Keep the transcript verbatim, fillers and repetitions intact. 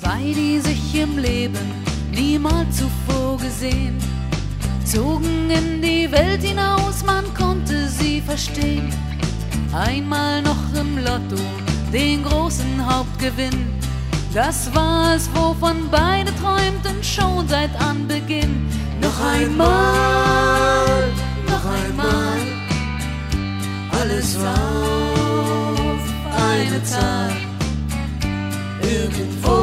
Zwei, die sich im Leben niemals zuvor gesehen, zogen in die Welt hinaus, man konnte sie verstehen. Einmal noch im Lotto den großen Hauptgewinn, das war es, wovon beide träumten schon seit Anbeginn. Noch einmal, noch einmal, alles auf eine Zahl. Irgendwo